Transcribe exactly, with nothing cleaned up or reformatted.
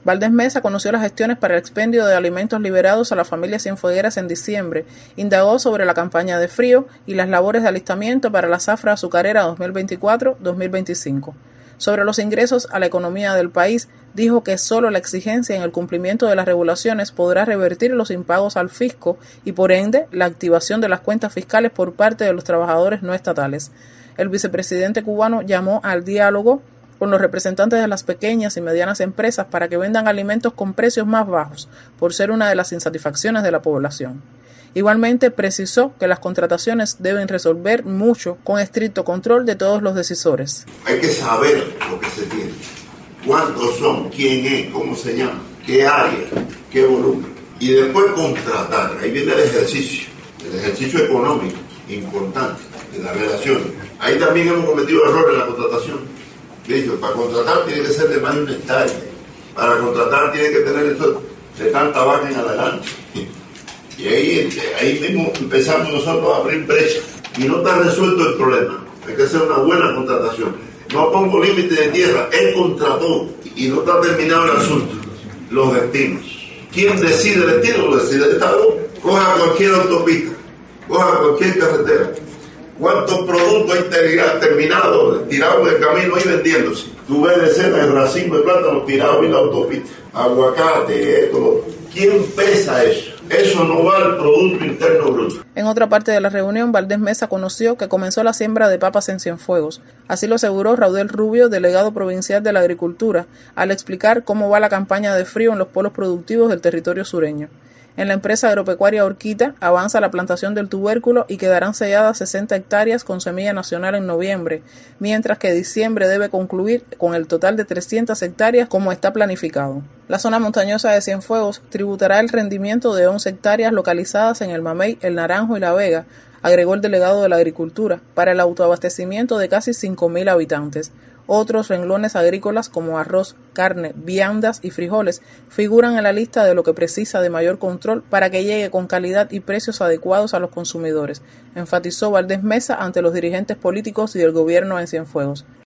Valdés Mesa conoció las gestiones para el expendio de alimentos liberados a las familias cienfuegueras en diciembre, indagó sobre la campaña de frío y las labores de alistamiento para la zafra azucarera dos mil veinticuatro dos mil veinticinco. Sobre los ingresos a la economía del país, dijo que solo la exigencia en el cumplimiento de las regulaciones podrá revertir los impagos al fisco y, por ende, la activación de las cuentas fiscales por parte de los trabajadores no estatales. El vicepresidente cubano llamó al diálogo con los representantes de las pequeñas y medianas empresas para que vendan alimentos con precios más bajos, por ser una de las insatisfacciones de la población. Igualmente precisó que las contrataciones deben resolver mucho con estricto control de todos los decisores. Hay que saber lo que se tiene, cuántos son, quién es, cómo se llama, qué área, qué volumen, y después contratar. Ahí viene el ejercicio, el ejercicio económico importante de las relaciones. Ahí también hemos cometido errores en la contratación. Dicho, para contratar tiene que ser de más de una hectárea. Para contratar tiene que tener eso de tanta vaca en adelante. Y ahí, ahí mismo empezamos nosotros a abrir brechas. Y no está resuelto el problema. Hay que hacer una buena contratación. No pongo límite de tierra, él contrató y no está terminado el asunto. Los destinos. ¿Quién decide el destino? Lo decide el Estado. Coja cualquier autopista, coja cualquier carretera. ¿Cuántos productos hay terminados, tirados del camino y vendiéndose? Tú ves decenas de racimos de plátanos tirados en la autopista. Aguacate, esto. ¿Quién pesa eso? Eso no va al Producto Interno Bruto. En otra parte de la reunión, Valdés Mesa conoció que comenzó la siembra de papas en Cienfuegos. Así lo aseguró Raudel Rubio, delegado provincial de la Agricultura, al explicar cómo va la campaña de frío en los polos productivos del territorio sureño. En la empresa agropecuaria Orquita avanza la plantación del tubérculo y quedarán selladas sesenta hectáreas con semilla nacional en noviembre, mientras que diciembre debe concluir con el total de trescientas hectáreas como está planificado. La zona montañosa de Cienfuegos tributará el rendimiento de once hectáreas localizadas en el Mamey, el Naranjo y la Vega, agregó el delegado de la Agricultura, para el autoabastecimiento de casi cinco mil habitantes. Otros renglones agrícolas como arroz, carne, viandas y frijoles figuran en la lista de lo que precisa de mayor control para que llegue con calidad y precios adecuados a los consumidores, enfatizó Valdés Mesa ante los dirigentes políticos y del gobierno en Cienfuegos.